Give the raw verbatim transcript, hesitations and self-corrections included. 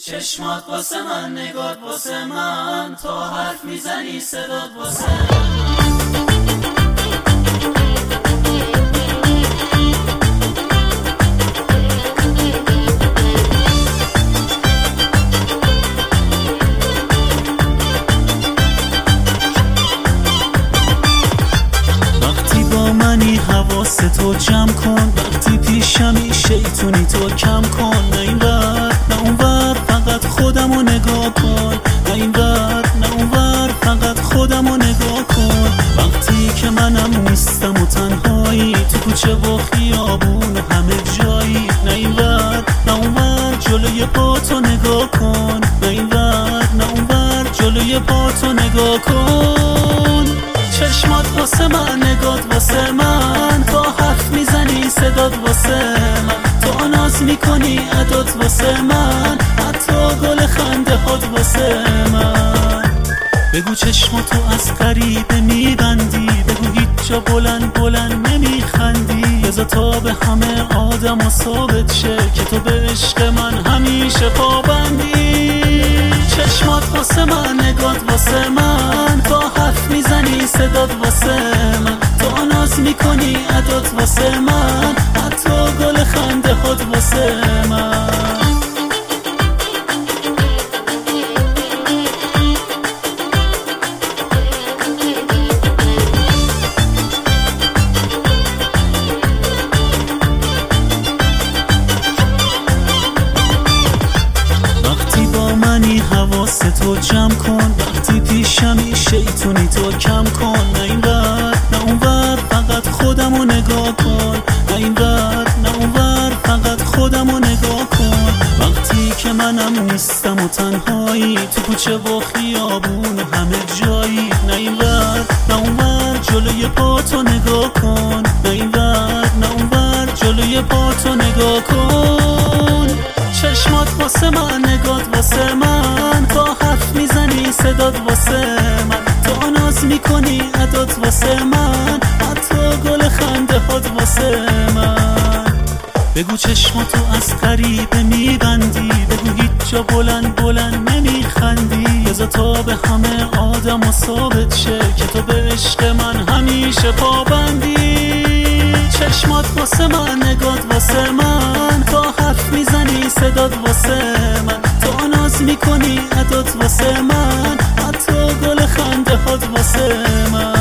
چشمات واسه من، نگات واسه من، تو حرف میزنی صدات واسه من. وقتی با منی حواستو جمع کن، وقتی پیشمی شیطونی تو کم کن. نه این ور نه اون ور، فقط خودمو نگاه کن. نه این ور نه اون ور، فقط خودمو نگاه کن. وقتی که منم نیستم و تنهایی، تو کوچه و خیابون و همه جایی. نه این ور نه اون ور، جلوی پاتو نگاه کن. نه این ور نه اون ور، جلوی پاتو نگاه کن. چشمات واسه من، نگات واسه من، تو حرف میزنی صدات واسه من، تو ناز میکنی عدات واسه من، حتی گل خنده هات واسه من. بگو چشماتو از غریبه میبندی، بگو هیچ جا بلند بلند نمیخندی. بذار تا به همه آدم و ثابت شه که تو به عشق من همیشه پابندی. چشمات واسه من، نگات واسه من، تو حرف میزنی صدات واسه من، تو ناز میکنی عدات واسه من، حتی گل خنده هات واسه من. حواستو جمع کن، وقتی پیشمی شیطونی تو کم کن. نه این ور نه اون ور، فقط خودمو نگاه کن. نه این ور نه اون ور، فقط خودمو نگاه کن. وقتی که منم نیستم و تنهایی، تو کوچه و خیابون و همه جایی. نه این ور نه اون ور، جلوی پاتو نگاه کن. نه این ور نه اون ور، جلوی پاتو نگاه کن. چشمات واسه من، نگات واسه من، تو حرف میزنی صدات واسه من، تو ناز میکنی عدات واسه من، حتی گل خنده هات واسه من. بگو چشماتو از غریبه میبندی، بگو هیچ جا بلند بلند نمیخندی. بذار تا به همه آدم و ثابت شه که تو به عشق من همیشه پابندی. چشمات واسه من، نگات واسه من، تو حرف میزنی صدات واسه من، تو ناز میکنی عدات واسه من، حتی گل خنده هات واسه من.